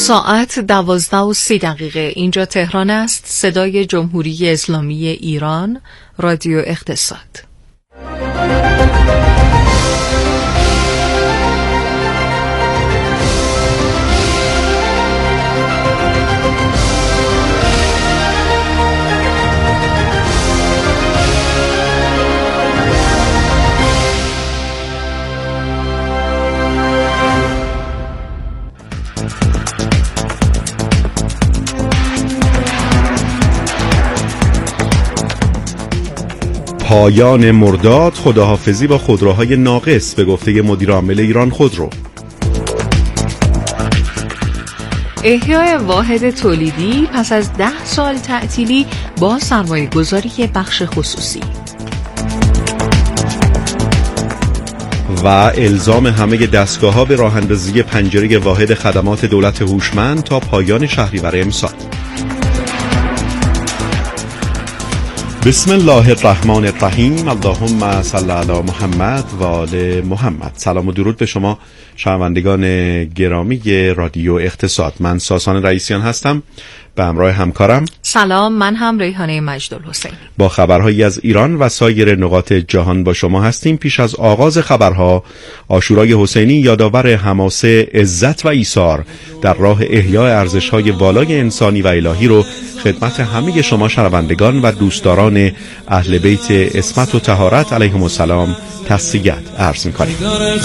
ساعت 12:30 اینجا تهران است. صدای جمهوری اسلامی ایران، رادیو اقتصاد. پایان مرداد، خداحافظی با خودروهای ناقص به گفته مدیر عامل ایران خودرو. احیای واحد تولیدی پس از 10 سال تعطیلی با سرمایه گذاری بخش خصوصی. و الزام همه دستگاه‌ها به راه اندازی پنجره واحد خدمات دولت هوشمند تا پایان شهریور امسال. بسم الله الرحمن الرحیم. اللهم صل علی محمد و آل محمد. سلام و درود به شما شنوندگان گرامی رادیو اقتصاد. من ساسان رئیسیان هستم به همراه همکارم. سلام، من هم ریحانه مجدالحسینی. با خبرهایی از ایران و سایر نقاط جهان با شما هستیم. پیش از آغاز خبرها، عاشورای حسینی یادآور حماسه عزت و ایثار در راه احیای ارزش‌های والای انسانی و الهی رو خدمت همه شما شنوندگان و دوستداران اهل بیت عصمت و طهارت علیهم السلام تسلیت عرض می‌کنیم.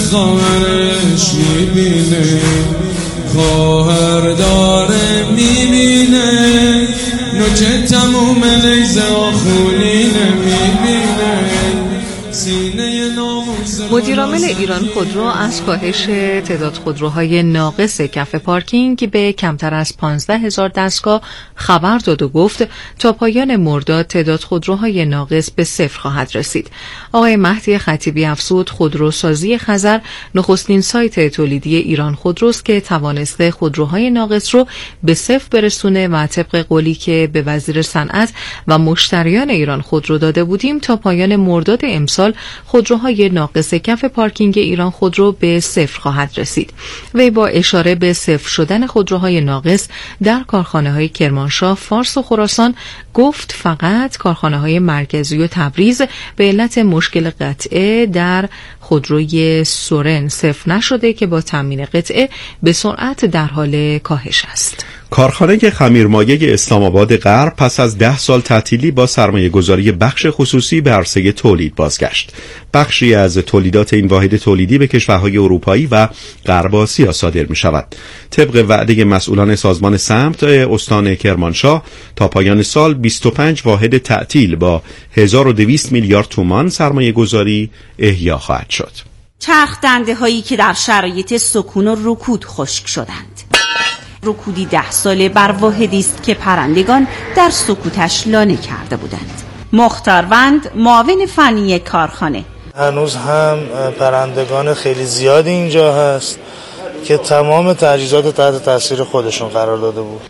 خواهر داره میبینه نوچه تموم لیزه آخونینه میبینه سینه ناموز. مدیرعامل ایران خودرو از کاهش تعداد خودروهای ناقص کف پارکینگ به کمتر از 15,000 دستگاه خبر داد و گفت تا پایان مرداد تعداد خودروهای ناقص به 0 خواهد رسید. آقای مهدی خطیبی افزود خودروسازی خزر نخستین سایت تولیدی ایران خودروست که توانسته خودروهای ناقص رو به 0 برسونه و طبق قولی که به وزیر صنعت و مشتریان ایران خودرو داده بودیم تا پایان مرداد امسال خودروهای ناقص کف پارکینگ ایران خودرو به 0 خواهد رسید. وی با اشاره به 0 شدن خودروهای ناقص در کارخانه‌های کرمانشاه، فارس و خراسان گفت فقط کارخانه‌های مرکزی و تبریز به علت مشکل قطعه در خودروی سورن 0 نشده که با تامین قطعه به سرعت در حال کاهش است. کارخانه خمیرمایه اسلام آباد غرب پس از 10 سال تعطیلی با سرمایه گذاری بخش خصوصی به عرصه تولید بازگشت. بخشی از تولیدات این واحد تولیدی به کشورهای اروپایی و غرب آسیا صادر می شود. طبق وعده مسئولان سازمان سمت استان کرمانشاه تا پایان سال 25 واحد تعطیل با 1200 میلیارد تومان سرمایه گذاری احیا خواهد شد. چرخ دنده هایی که در شرایط سکون و رکود خشک شدند. رکودی 10 ساله بر واحدی است که پرندگان در سکوتش لانه کرده بودند. مختاروند معاون فنی کارخانه: هنوز هم پرندگان خیلی زیادی اینجا هست که تمام تجهیزات تحت تاثیر خودشون قرار داده بود.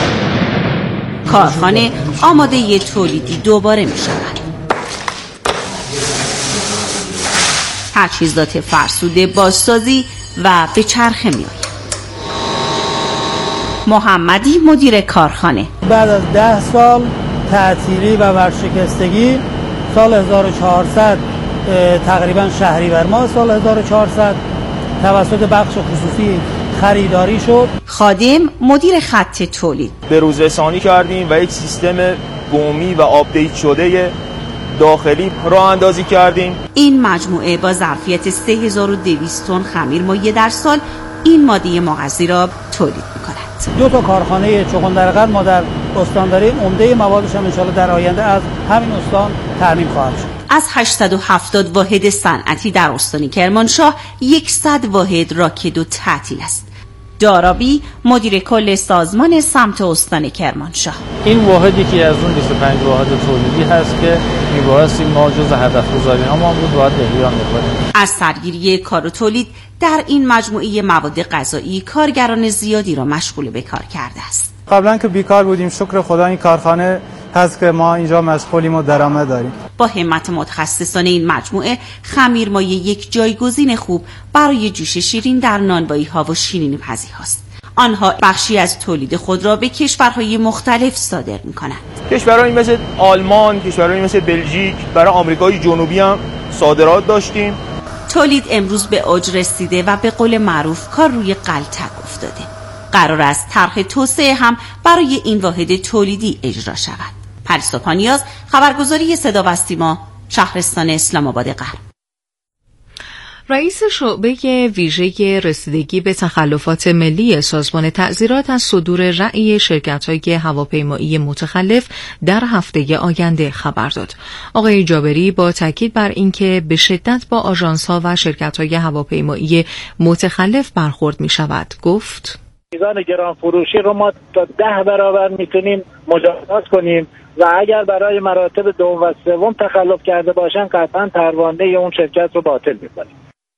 کارخانه آماده تولیدی دوباره می شود. تجهیزات فرسوده بازسازی و به چرخه می آید. محمدی مدیر کارخانه: بعد از 10 سال تعطیلی و ورشکستگی سال 1400 تقریبا شهریور ماه سال 1400 توسط بخش خصوصی خریداری شد. خادم مدیر خط تولید: به روز رسانی کردیم و یک سیستم بومی و آپدیت شده داخلی راه اندازی کردیم. این مجموعه با ظرفیت 3200 تن خمیرمایه در سال این ماده مغذی را تولید می‌کند. 2 تا کارخانه چغندرقند ما در استان داریم. عمده موادش هم انشالله در آینده از همین استان تامین خواهد شد. از 870 واحد صنعتی در استان کرمانشاه 100 واحد راکد و تعطیل است. دارابی مدیر کل سازمان سمت استان کرمانشاه: این واحدی که از اون 25 واحد تولیدی هست که میبایستی ما جز هدف گذاری ما بود باید احیا میکنیم. از سرگیری کار و تولید در این مجموعه مواد غذایی کارگران زیادی را مشغول به کار کرده است. قبلا که بیکار بودیم، شکر خدا این کارخانه هست که ما اینجا مشغولیم و درآمد داریم. با همت متخصصان این مجموعه خمیرمایه یک جایگزین خوب برای جوش شیرین در نانوایی ها و شیرینی پزی هاست. آنها بخشی از تولید خود را به کشورهای مختلف صادر می‌کنند. کشورهایی مثل آلمان، کشورهایی مثل بلژیک، برای آمریکای جنوبی هم صادرات داشتیم. تولید امروز به اوج رسیده و به قول معروف کار روی غلطک افتاده. قرار است طرح توسعه هم برای این واحد تولیدی اجرا شود. پریسا پانیاز، خبرگزاری صدا و سیما، شهرستان اسلام آباد غرب. رئیس شعبه ویژه رسیدگی به تخلفات ملی سازمان تعزیرات از صدور رأی شرکت‌های هواپیمایی متخلف در هفته آینده خبر داد. آقای جابری با تاکید بر اینکه به شدت با آژانس‌ها و شرکت‌های هواپیمایی متخلف برخورد می‌شود، گفت: میزان گران فروشی رو ما تا 10 برابر میتونیم مجازات کنیم و اگر برای مراتب دوم و سوم تخلف کرده باشن قطعا پرونده اون شرکت رو باطل می‌کنیم.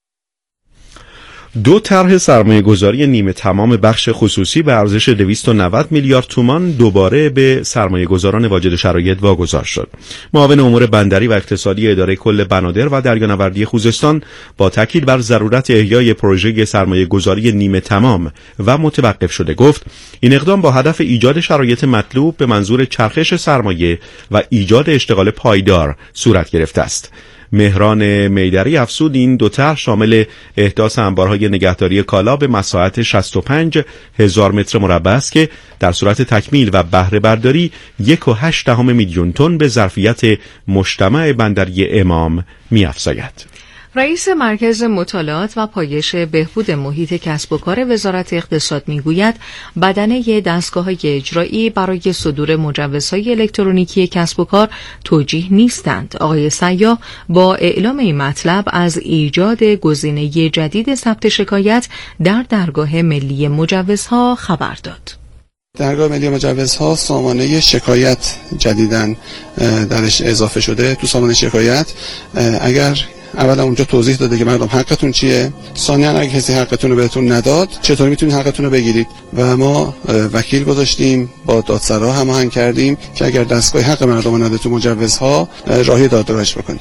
2 طرح سرمایه‌گذاری نیمه تمام بخش خصوصی به ارزش 290 میلیارد تومان دوباره به سرمایه‌گذاران واجد شرایط واگذار شد. معاون امور بندری و اقتصادی اداره کل بنادر و دریانوردی خوزستان با تاکید بر ضرورت احیای پروژه سرمایه‌گذاری نیمه تمام و متوقف شده گفت این اقدام با هدف ایجاد شرایط مطلوب به منظور چرخش سرمایه و ایجاد اشتغال پایدار صورت گرفته است. مهران میدری افزود این 2 طرح شامل احداث انبارهای نگهداری کالا به مساحت 65,000 متر مربع است که در صورت تکمیل و بهره برداری 1.8 میلیون تن به ظرفیت مجتمع بندری امام می‌افزاید. رئیس مرکز مطالعات و پایش بهبود محیط کسب و کار وزارت اقتصاد میگوید بدنه دستگاه‌های اجرایی برای صدور مجوزهای الکترونیکی کسب و کار توجیه نیستند. آقای سیاح با اعلام این مطلب از ایجاد گزینه جدید ثبت شکایت در درگاه ملی مجوزها خبر داد. درگاه ملی مجوزها سامانه شکایت جدیداً درش اضافه شده. تو سامانه شکایت اگر اولا اونجا توضیح داده که مردم حقتون چیه، ثانیاً اگه کسی حقتون رو بهتون نداد چطور میتونید حقتون رو بگیرید و ما وکیل گذاشتیم، با دادسرا هماهنگ کردیم که اگر دستگاه حق مردم رو نده تو مجوزها راهی دادگاهش بکنیم.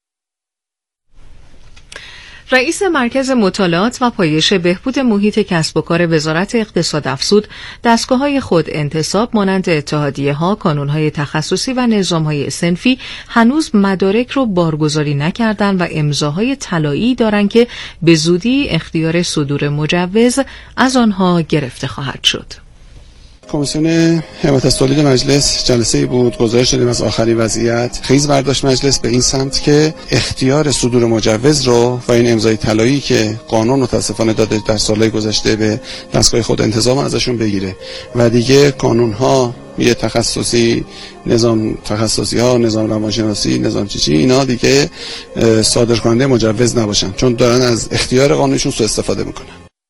رئیس مرکز مطالعات و پایش بهبود محیط کسب و کار وزارت اقتصاد افزود دستگاه‌های خود انتصاب مانند اتحادیه‌ها، کانون‌های تخصصی و نظام‌های صنفی هنوز مدارک رو بارگذاری نکردند و امضاهای طلایی دارند که به زودی اختیار صدور مجوز از آنها گرفته خواهد شد. کمیسیون حمایت از تولید مجلس جلسه‌ای بود، گزارش دادیم از آخرین وضعیت. خیز برداشت مجلس به این سمت که اختیار صدور مجوز رو و این امضای طلایی که قانون متاسفانه داده در سالهای گذشته به دستگاه خود انتظام ازشون بگیره و دیگه قانون‌ها یه تخصصی، نظام تخصصی ها، نظام روانشناسی، نظام چی اینا دیگه صادر کننده مجوز نباشن، چون دارن از اختیار قانونشون سوء استفاده میکنن.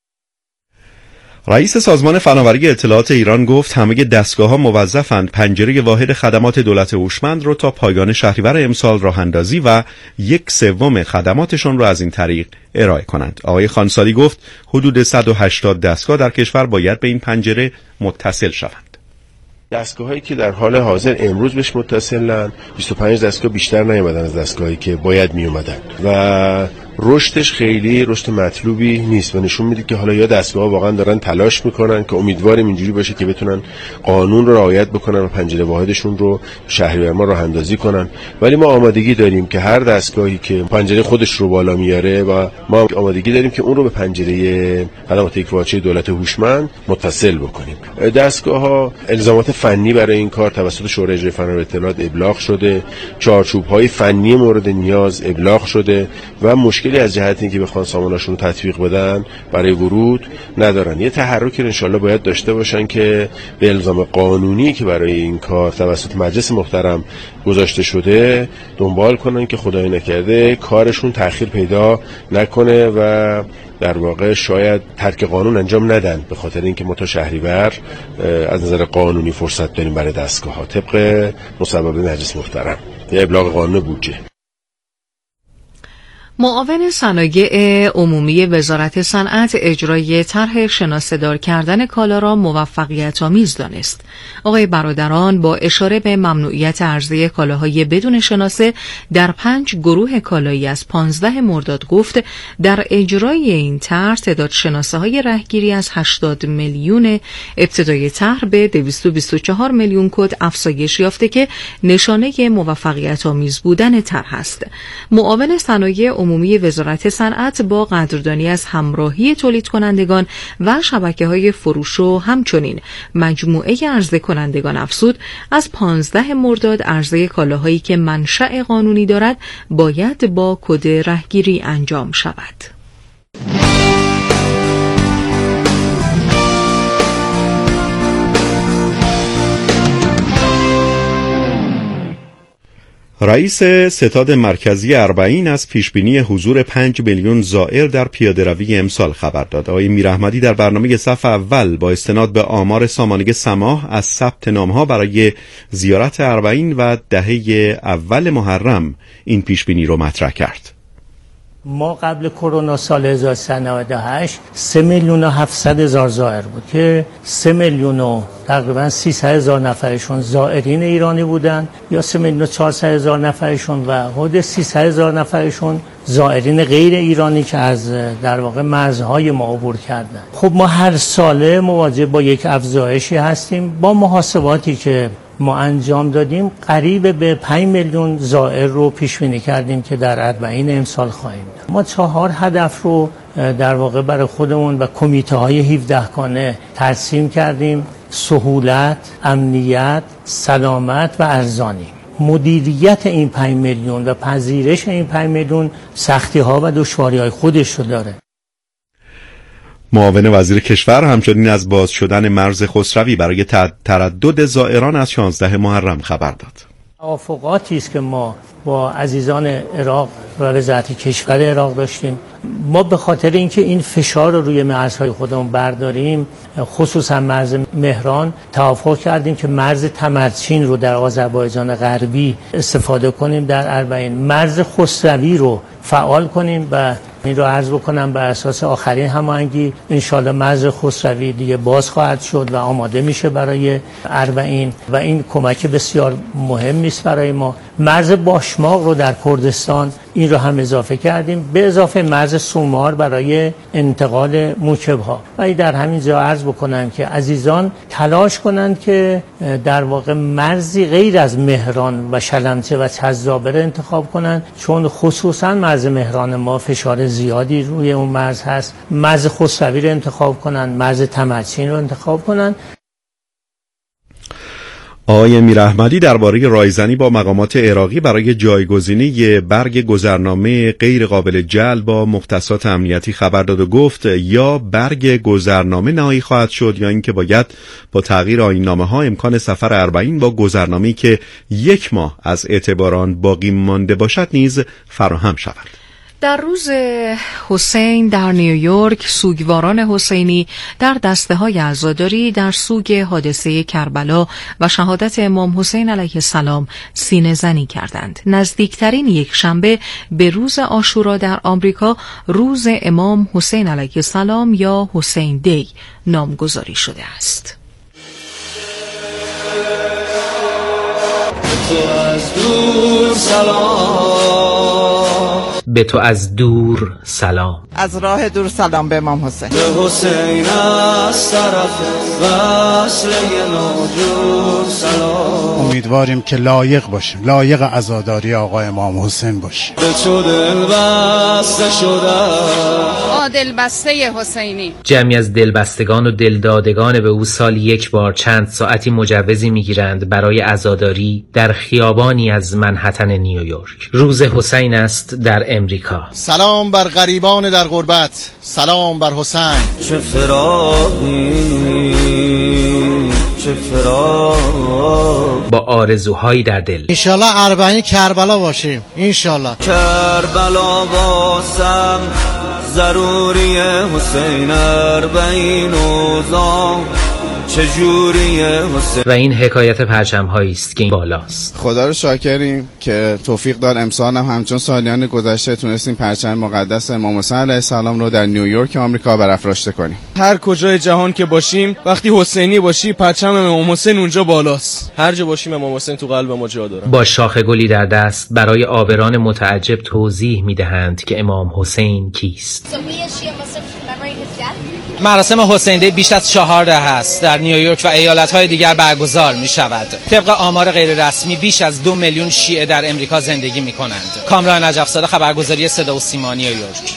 رئیس سازمان فناوری اطلاعات ایران گفت همه دستگاه‌ها موظفند پنجره واحد خدمات دولت هوشمند را تا پایان شهریور امسال راه اندازی و 1/3 خدماتشان را از این طریق ارائه کنند. آقای خانساری گفت حدود 180 دستگاه در کشور باید به این پنجره متصل شوند. دستگاهایی که در حال حاضر امروز بهش متصلن 25 دستگاه بیشتر نیومدن از دستگاهایی که باید می اومدن و رشدش خیلی رشد مطلوبی نیست و نشون میده که حالا یا دستگاه‌ها واقعا دارن تلاش میکنن که امیدواریم اینجوری باشه که بتونن قانون رو رعایت بکنن و پنجره واحدشون رو شهریور ما راه اندازی کنن، ولی ما آمادگی داریم که هر دستگاهی که پنجره خودش رو بالا میاره و ما آمادگی داریم که اون رو به پنجره خدمات یکپارچه دولت هوشمند متصل بکنیم. دستگاه‌ها الزامات فنی برای این کار توسط شورای اجرایی فناوری اطلاعات ابلاغ شده، چارچوب‌های فنی مورد نیاز ابلاغ شده و مشکلی از جهت اینکه بخوان سامانه‌شون رو تطبیق بدن برای ورود ندارن. یه تحرکی رو انشالله باید داشته باشن که به الزام قانونی که برای این کار توسط مجلس محترم گذاشته شده دنبال کنن که خدای نکرده کارشون تأخیر پیدا نکنه و در واقع شاید ترک قانون انجام ندن، به خاطر اینکه ما تا شهریور از نظر قانونی فرصت داریم برای دستگاه‌ها طبق مصوبه مجلس محترم، یه ابلاغ قانون بودجه. معاون صنایع عمومی وزارت صنعت اجرای طرح شناسه‌دار کردن کالا را موفقیت‌آمیز دانست. آقای برادران با اشاره به ممنوعیت عرضه کالاهای بدون شناسه در 5 گروه کالایی از 15 مرداد گفت در اجرای این طرح تعداد شناسه‌های رهگیری از 80 میلیون ابتدای طرح به 224 میلیون کد افزایش یافته که نشانه موفقیت‌آمیز بودن طرح است. معاون صنایع عمومی وزارت صنعت با قدردانی از همراهی تولید کنندگان و شبکه‌های فروش و همچنین مجموعه عرضه کنندگان افزود از 15 مرداد عرضه کالاهایی که منشأ قانونی دارد باید با کد رهگیری انجام شود. رئیس ستاد مرکزی اربعین از پیشبینی حضور 5 میلیون زائر در پیاده‌روی امسال خبر داد. آقای میراحمدی در برنامه صف اول با استناد به آمار سامانه سماح از ثبت نام‌ها برای زیارت اربعین و دهه اول محرم این پیشبینی رو مطرح کرد. ما قبل کرونا سال 1398 3,700,000 زائر بود که 3,000,000 تقریبا 300,000 نفرشون زائرین ایرانی بودن یا 3,400,000 نفرشون و حدود 300,000 نفرشون زائرین غیر ایرانی که از در واقع مرزهای ما عبور کردن. خب ما هر ساله مواجه با یک افزایشی هستیم. با محاسباتی که ما انجام دادیم قریب به 5 میلیون زائر رو پیش بینی کردیم که در اربعین امسال خواهیم داشت. ما 4 هدف رو در واقع برای خودمون و کمیته های 17 گانه ترسیم کردیم: سهولت، امنیت، سلامت و ارزانی. مدیریت این 5 میلیون و پذیرش این 5 میلیون سختی ها و دشواری های خودش رو داره. معاون وزیر کشور همچنین از باز شدن مرز خسروی برای تردد زائران از 16 محرم خبر داد. توافقاتی است که ما با عزیزان عراق و وزارت کشور عراق داشتیم. ما به خاطر اینکه این فشار رو روی مرزهای خودمون برداریم، خصوصا مرز مهران، توافق کردیم که مرز تمرچین رو در آذربایجان غربی استفاده کنیم در اربعین، مرز خسروی رو فعال کنیم و این رو عرض بکنم بر اساس آخرین هماهنگی انشالله مرز خسروی دیگه باز خواهد شد و آماده میشه برای اربعین و این کمک بسیار مهمی است برای ما. مرز باشماق رو در کردستان این رو هم اضافه کردیم، به اضافه مرز سومار برای انتقال موکب‌ها. و در همین جا عرض بکنم که عزیزان تلاش کنند که در واقع مرزی غیر از مهران و شلمچه و چذابره انتخاب کنند، چون خصوصا مرز مهران ما فشار زیادی روی اون مرز هست. مرز خسروی رو انتخاب کنند، مرز تمرچین رو انتخاب کنند. آقای میراحمدی درباره رایزنی با مقامات عراقی برای جایگزینی برگ گذرنامه غیر قابل جلب با مختصات امنیتی خبر داد و گفت یا برگ گذرنامه نهایی خواهد شد یا اینکه باید با تغییر آیین‌نامه‌ها امکان سفر اربعین با گذرنامه‌ای که 1 ماه از اعتبار آن باقی مانده باشد نیز فراهم شود. در روز حسین در نیویورک، سوگواران حسینی در دسته‌های عزاداری در سوگ حادثه کربلا و شهادت امام حسین علیه السلام سینه زنی کردند. نزدیکترین یک شنبه به روز عاشورا در آمریکا روز امام حسین علیه السلام یا حسین دی نامگذاری شده است. به تو از دور سلام. از راه دور سلام به امام حسین. به حسین از طرف وصل نوجور سلام. امیدواریم که لایق باشیم، لایق عزاداری آقا امام حسین باشیم. به تو دل بسته شده، دلبسته حسینی. جمعی از دلبستگان و دلدادگان به او سال 1 بار چند ساعتی مجوزی میگیرند برای عزاداری در خیابانی از منهتن نیویورک. روز حسین است در امریکا. سلام بر غریبان در غربت، سلام بر حسین. چه فراقی، چه فراق، با آرزوهایی در دل. انشالله اربعین کربلا باشیم، انشالله. کربلا باسم ضروری حسین اربعین و زام چجوریه حسین. و این حکایت پرچم هایی است که این بالاست. خدا رو شاکریم که توفیق داد امسال هم همچون سالیان گذشته تونستیم پرچم مقدس امام حسین علیه السلام رو در نیویورک آمریکا برافراشته کنیم. هر کجای جهان که باشیم وقتی حسینی باشی پرچم امام حسین اونجا بالاست. هر جا باشیم امام حسین تو قلب ما جا داره. با شاخ گلی در دست برای عابران متعجب توضیح میدهند که امام حسین کیست. مراسم حسین دی بیش از 4 دهه است در نیویورک و ایالت‌های دیگر برگزار می‌شود. طبق آمار غیر رسمی بیش از 2 میلیون شیعه در امریکا زندگی می‌کنند. کامران نجف‌زاده، خبرگزاری صدا و سیما، نیویورک.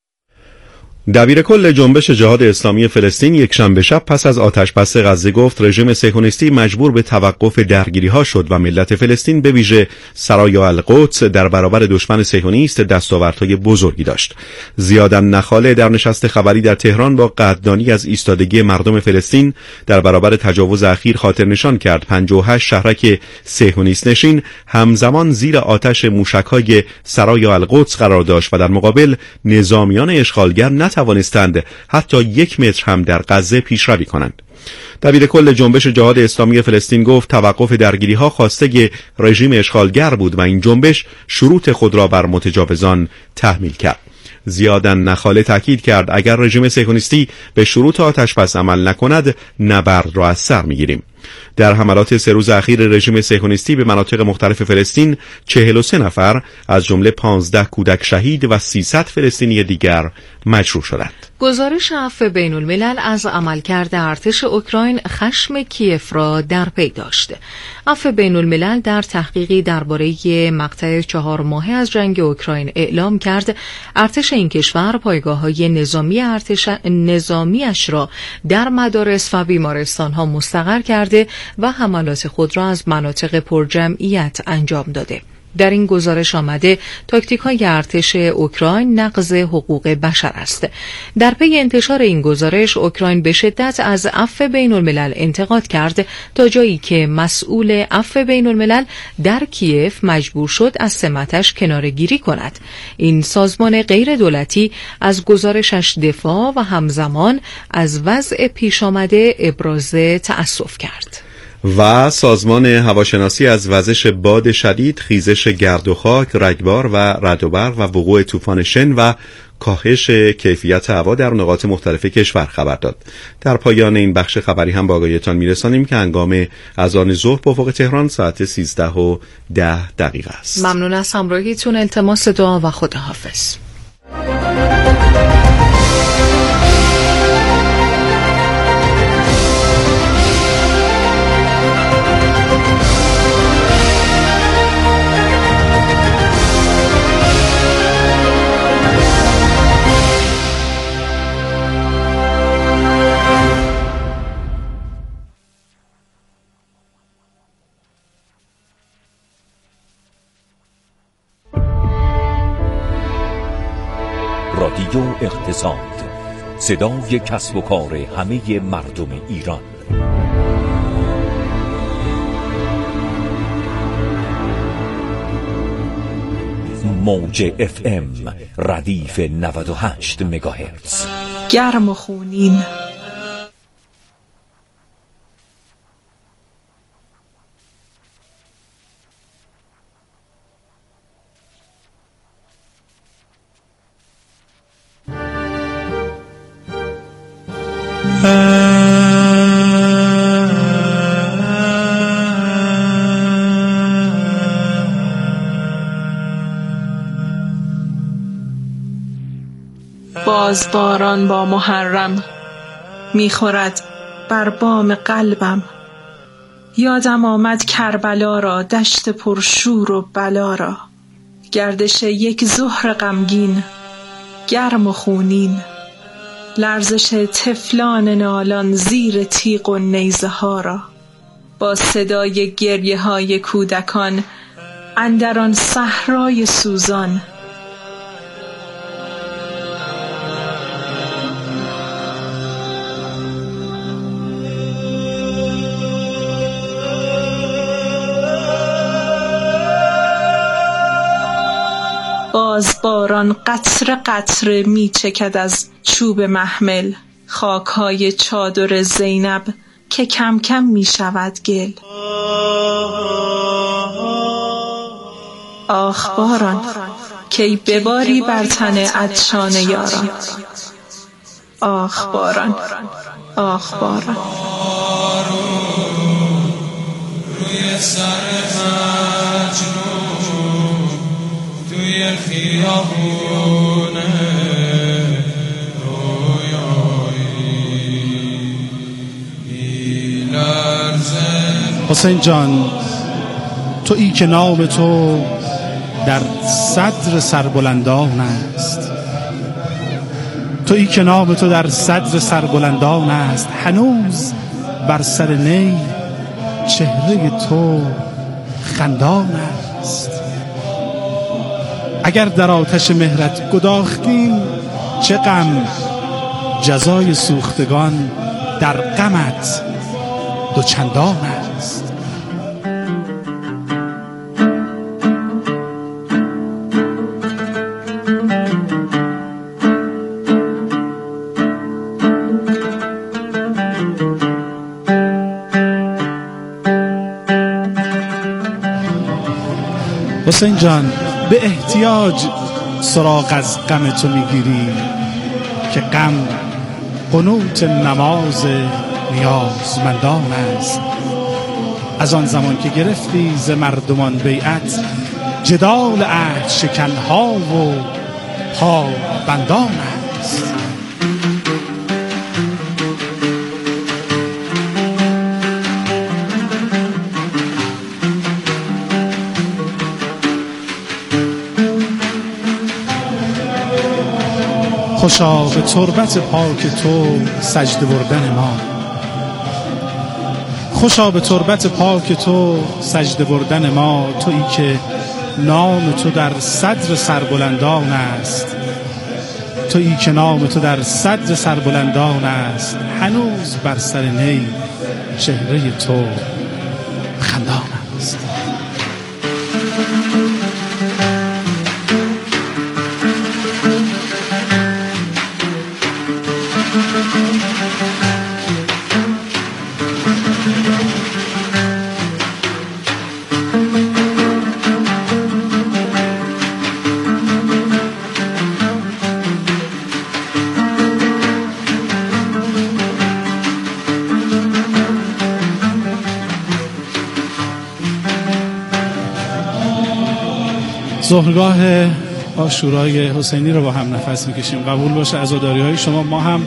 دبیر کل جنبش جهاد اسلامی فلسطین یکشنبه شب پس از آتشبس غزه گفت رژیم صهیونیستی مجبور به توقف درگیری‌ها شد و ملت فلسطین به ویژه سرای القدس در برابر دشمن صهیونیست دستاوردهای بزرگی داشت. زیاد النخاله در نشست خبری در تهران با قدردانی از ایستادگی مردم فلسطین در برابر تجاوز اخیر خاطر نشان کرد 58 شهرک صهیونیست نشین همزمان زیر آتش موشک‌های سرای القدس قرار داشت و در مقابل نظامیان اشغالگر توانستند حتی 1 متر هم در غزه پیشروی کنند. دبیر کل جنبش جهاد اسلامی فلسطین گفت توقف درگیری‌ها خواسته رژیم اشغالگر بود و این جنبش شروط خود را بر متجاوزان تحمیل کرد. زیاد النخاله تاکید کرد اگر رژیم صهیونیستی به شروط آتشبس عمل نکند نبرد را از سر می‌گیریم. در حملات 3 روز اخیر رژیم صهیونیستی به مناطق مختلف فلسطین 43 نفر از جمله 15 کودک شهید و 300 فلسطینی دیگر مجروح شدند. گزارش عفو بین الملل از عملکرد ارتش اوکراین خشم کیف را در پی داشت. عفو بین الملل در تحقیقی درباره مقطع 4 ماهه از جنگ اوکراین اعلام کرد ارتش این کشور پایگاه‌های نظامیش را در مدارس و بیمارستان‌ها مستقر کرده و حملات خود را از مناطق پرجمعیت انجام داده. در این گزارش آمده تاکتیک‌های ارتش اوکراین نقض حقوق بشر است. در پی انتشار این گزارش اوکراین به شدت از عفو بین الملل انتقاد کرد تا جایی که مسئول عفو بین الملل در کیف مجبور شد از سمتش کناره‌گیری کند. این سازمان غیر دولتی از گزارشش دفاع و همزمان از وضع پیش آمده ابراز تأسف کرد. و سازمان هواشناسی از وزش باد شدید، خیزش گرد و خاک، رگبار و رعد و برق و وقوع طوفان شن و کاهش کیفیت هوا در نقاط مختلف کشور خبر داد. در پایان این بخش خبری هم با آگاهیتان میرسانیم که هنگام اذان ظهر به افق تهران ساعت 13:10 است. ممنون از همراهیتون، التماس دعا و خداحافظ. رادیو اقتصاد، صدای کسب و کار همه مردم ایران. موج FM ردیف 98 مگاهرتز. گرم و خونین، بازباران با محرم میخورد بر بام قلبم. یادم آمد کربلا را، دشت پرشور و بلا را، گردش یک ظهر غمگین، گرم و خونین، لرزش طفلان نالان زیر تیغ و نیزه ها را، با صدای گریه های کودکان اندر آن صحرای سوزان. باز باران قطره قطره می چکد از چوب محمل، خاکهای چادر زینب که کم کم می شود گل. آخ باران کی بباری بر تن عطشان یاران. آخ باران، آخ باران. روی سر مجنون توی خیابونه رویایی بی‌لرزه. حسین جان، تو ای که نام تو در صدر سربلندان است، تو ای که نام تو در صدر سربلندان است، هنوز بر سر نی چهره تو خندان است. اگر در آتش مهرت گداختیم چه غم، جزای سوختگان در غمت دوچندان است. حسین جان، به احتیاج سراغ از غم تو میگیری که غم قنوت نماز نیازمندان است. از آن زمان که گرفتی ز مردمان بیعت، جدال عهد شکنها و پابندان است. خوشا به تربت پاک تو سجده بردن ما، خوشا به تربت پاک تو سجده بردن ما، تویی که نام تو در صدر سربلندان است، تویی که نام تو در صدر سربلندان است، هنوز بر سر نی چهره تو خندان است. ظهرگاه عاشورای حسینی رو با هم نفس میکشیم. قبول باشه عزاداری های شما، ما هم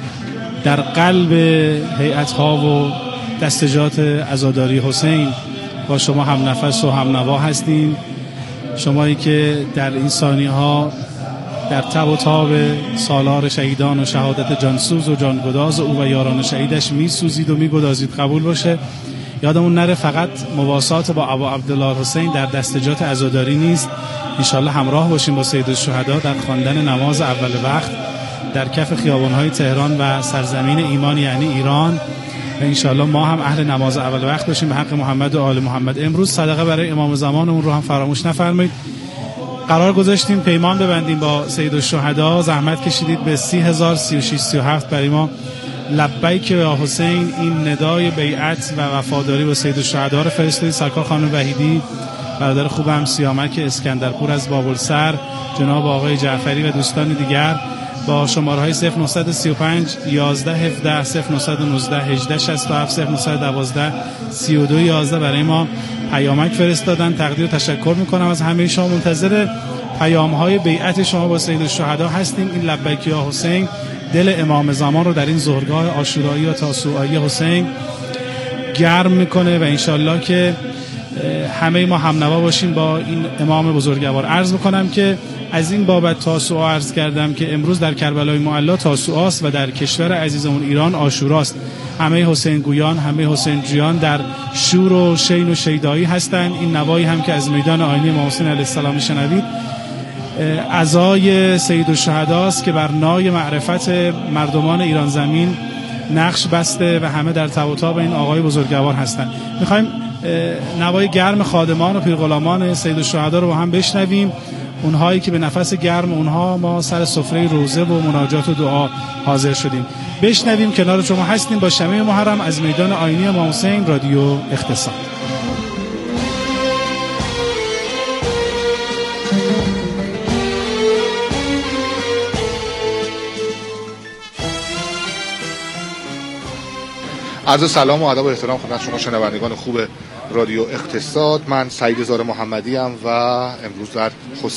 در قلب هیئت ها و دستجات عزاداری حسین با شما هم نفس و هم نوا هستیم. شمایی که در این ثانیه ها در تب و تاب سالار شهیدان و شهادت جانسوز و جانگداز او و یاران شهیدش میسوزید و میگدازید. قبول باشه یادمون نره فقط مواسات با ابا عبدالله حسین در دستجات عزاداری نیست. انشالله همراه باشیم با سید الشهدا در خواندن نماز اول وقت در کف خیابان‌های تهران و سرزمین ایمان یعنی ایران، و انشالله ما هم اهل نماز اول وقت باشیم به حق محمد و آل محمد. امروز صدقه برای امام زمانمون رو هم فراموش نفرمایید. قرار گذاشتیم پیمان ببندیم با سید الشهدا، زحمت کشیدید به 30,036 برای ما لبیک یا حسین این ندای بیعت و وفاداری با سید الشهدا رو فرستادید. سرکار خانم وحیدی، برادر خوبم سیامک اسکندرپور از بابلسر، جناب آقای جعفری و دوستان دیگر با شماره‌های 0935 11 17 0919 18 67 0912 32 11 برای ما پیامک فرستادن. تقدیر و تشکر میکنم از همه شما. منتظر پیام‌های بیعت شما با سید الشهدا هستیم. این لبیک یا حسین دل امام زمان رو در این ظهرگاه عاشورایی و تاسوعایی حسین گرم میکنه و انشالله که همه ما هم نوا باشیم با این امام بزرگوار. عرض میکنم که از این بابت تاسوعا عرض کردم که امروز در کربلای معلی تاسوعاست و در کشور عزیزمون ایران عاشوراست. همه حسین گویان، همه حسین جویان در شور و شین و شیدایی هستند. این نوایی هم که از میدان آینه امام حسین علیه السلام میشنوید عزای سید الشهدا است که بر نای معرفت مردمان ایران زمین نقش بسته و همه در تب و تاب این آقای بزرگوار هستند. میخوایم نوای گرم خادمان و پیرغلامان سید الشهدا رو با هم بشنویم. اونهایی که به نفس گرم اونها ما سر سفره روزه و مناجات و دعا حاضر شدیم. بشنویم کنار شما هستیم با شمع محرم از میدان آیینی امام حسین، رادیو اقتصاد. عرض سلام و ادب و احترام خدمت شما شنوندگان خوب رادیو اقتصاد. من سعید زار محمدی ام و امروز در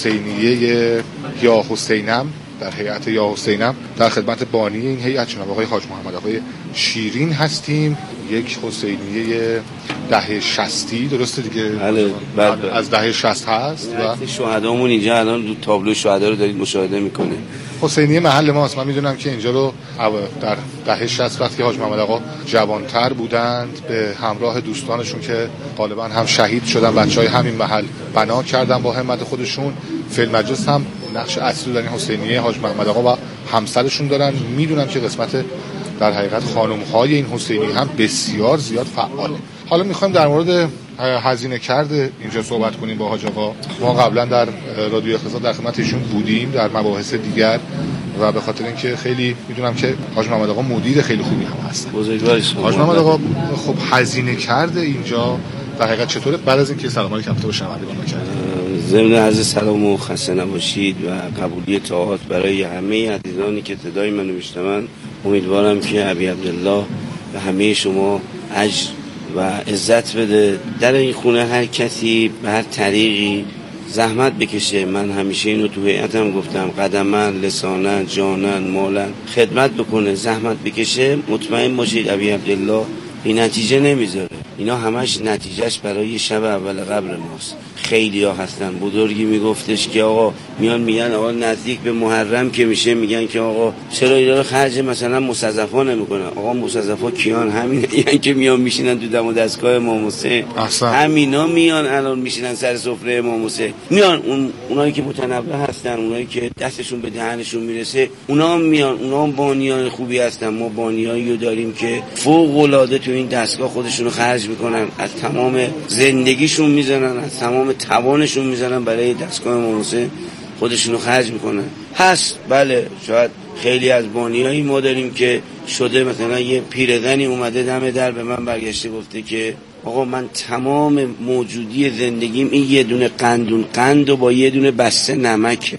حسینیه یا حسینم، در هیئت یا حسینم، در خدمت بانی این هیئت جناب آقای حاج محمد آقای شیرین هستیم. یک حسینیه دهه 60 درسته دیگه؟ بله. از دهه 60 هست و شهدامون اینجا الان دو تابلو شهدا رو دارید مشاهده میکنه. حسینیه محل ماست. من میدونم که اینجا رو در دهه 60 وقتی حاج محمد آقا جوانتر بودند به همراه دوستانشون که غالبا هم شهید شدن، بچهای همین محل بنا کردن با همت خودشون. فیلم مجلس هم نقش اصلی در این حسینیه حاج محمد آقا و همسرشون دارن. میدونم که قسمت در حقیقت خانم‌های این حسینیه هم بسیار زیاد فعاله. حالا میخوایم در مورد هزینه کرده اینجا صحبت کنیم با حاج آقا. ما قبلا در رادیو اقتصاد در خدمت ایشون بودیم در مباحث دیگر و به خاطر اینکه خیلی میدونم که حاج محمد آقا مدیر خیلی خوبی هم هستن. بزرگواری حاج محمد آقا خب هزینه کرده اینجا در حقیقت چطوره بعد از اینکه سلام علیکم با شنوندگان کرد؟ ضمن عرض سلام و خسته نباشید و قبولی طاعات برای همه عزیزانی که صدای منو میشنون. امیدوارم که ابی عبدالله و همه شما اجر و عزت بده. در این خونه هر کسی به هر طریقی زحمت بکشه. من همیشه اینو تو هیئتم گفتم، قدمن، لسانن، جانن، مالن خدمت بکنه، زحمت بکشه. مطمئن باشید ابی عبدالله این نتیجه نمیذاره. اینا همش نتیجهش برای شب اول قبر ماست. خیلی ها هستن بزرگی میگفتش که آقا میگن آقا نزدیک به محرم که میشه میگن که آقا چرا اینا رو خرج مثلا مستضعفا نمیکنن. آقا مستضعفا کیان؟ همین یعنی که میان میشینن تو دم و دستگاه امام حسین. همینا میان الان میشینن سر سفره امام حسین. میان اونایی که متنوع هستن، اونایی که دستشون به دهنشون میرسه، اونا میان، اونا بانیان خوبی هستن. ما بانیایی رو داریم که فوق العاده تو این دستگاه خودشونو خرج میکنن، از تمام زندگیشون میزنن، از تمام توانشون میزنن برای دستگاه امام حسین خودشونو خرج میکنن. هست بله، شاید خیلی از بانیایی ما داریم که شده مثلا یه پیرزنی اومده دم در به من برگشته گفته که آقا من تمام موجودی زندگیم این یه دونه قند و با یه دونه بسته نمکه.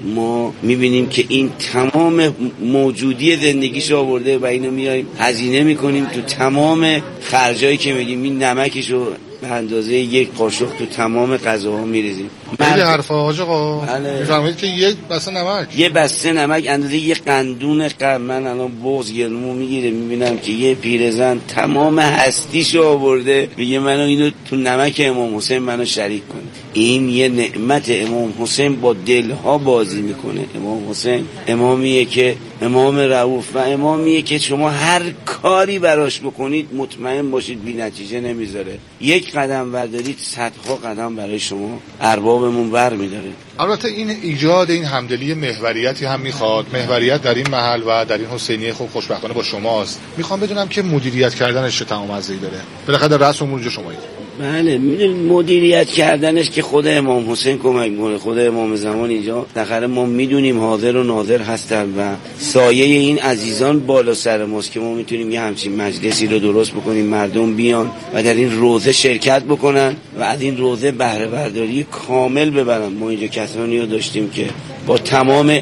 ما میبینیم که این تمام موجودی زندگیشو آورده و اینو میایم هزینه میکنیم تو تمام خرجایی که میدیم. این نمکشو به اندازه یک قاشق تو تمام غذاها میریزیم. خیلی حرفا حاج آقا. بله. میفهمید که یک بسته نمک، یه بسته نمک اندازه یک قندون قند. من الان بغض گلومو میگیره میبینم که یه پیرزن تمام هستیشو آورده میگه منو اینو تو نمک امام حسین منو شریک کن. این یه نعمت. امام حسین با دلها بازی میکنه. امام حسین امامیه که امام رؤوف و امامیه که شما هر کاری براش بکنید مطمئن باشید بی نتیجه نمیذاره. یک قدم بردارید صدها قدم برای شما اربابمون برمیداره. البته این ایجاد این همدلی محوریتی هم میخواد. محوریت در این محل و در این حسینیه خب خوشبختانه با شماست. میخوام بدونم که مدیریت کردنش چه تمام ازی داره. بالاخره در رأس امور اینجا شمایید. بله، مدیریت کردنش که خود امام حسین کمک میکنه، خود امام زمان اینجا. بالاخره ما میدونیم حاضر و ناظر هستن و سایه این عزیزان بالا سر ماست که ما میتونیم یه همچین مجلسی رو درست بکنیم، مردم بیان و در این روزه شرکت بکنن و از این روزه بهره برداری کامل ببرن. ما اینجا کسانی رو داشتیم که با تمام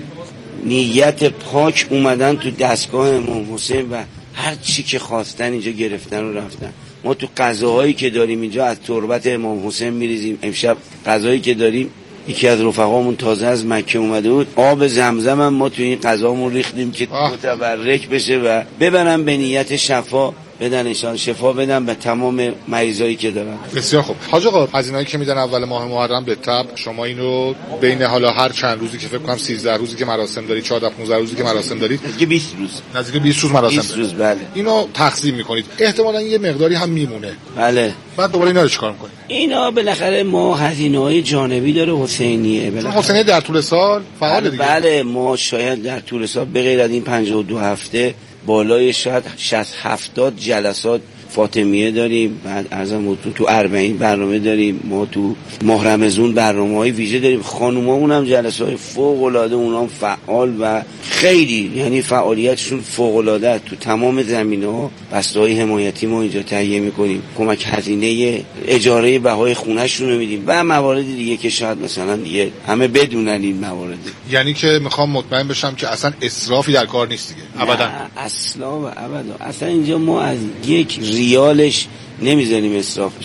نیت پاک اومدن تو دستگاه امام حسین و هر چی که خواستن اینجا گرفتن و رفتن. ما تو غذاهایی که داریم اینجا از تربت امام حسین میریزیم. امشب غذایی که داریم یکی از رفقامون تازه از مکه اومده بود، آب زمزم هم ما تو این غذامون ریختیم که متبرک بشه و ببرن به نیت شفا بدن، انشان شفا بدن به تمام مریضایی که دارن. بسیار خوب حاج آقا، از اینایی که میدن اول ماه محرم به تبع شما اینو بین حالا هر چند روزی که فکر کنم 13 روزی که مراسم دارید، 14 15 روزی که مراسم دارید، نزدیک 20 روز نزدیک 20 روز مراسم 20 روز بله، اینو تقسیم میکنید. احتمالاً یه مقداری هم میمونه. بله. بعد دوباره اینا رو چیکار میکنید؟ اینا بالاخره ما هزینه‌های جانبی داره حسینیه. بالاخره حسینیه در طول سال فعال دیگه. بله، ما شاید در طول سال به غیر از این 52 هفته بالای شاید 60 70 جلسات فاطمیه داریم، بعد ارزم تو 40 برنامه داریم، ما تو ماه رمضان برنامه‌های ویژه داریم. خانومامون هم جلسه‌های فوق‌العاده، اونام فعال و خیلی یعنی فعالیتشون فوق‌العاده تو تمام زمینه‌ها. بسته‌های حمایتی ما اینجا تهیه می‌کنیم، کمک هزینه اجاره بهای خونه‌شون رو میدیم و موارد دیگه که شاید مثلا دیگه همه بدونن این موارد. یعنی که میخوام مطمئن بشم که اصلا اسرافی در کار نیست دیگه. ابدا اصلا و ابدا. اصلا اینجا ما از 1 ریالش نمیذاریم اسراف.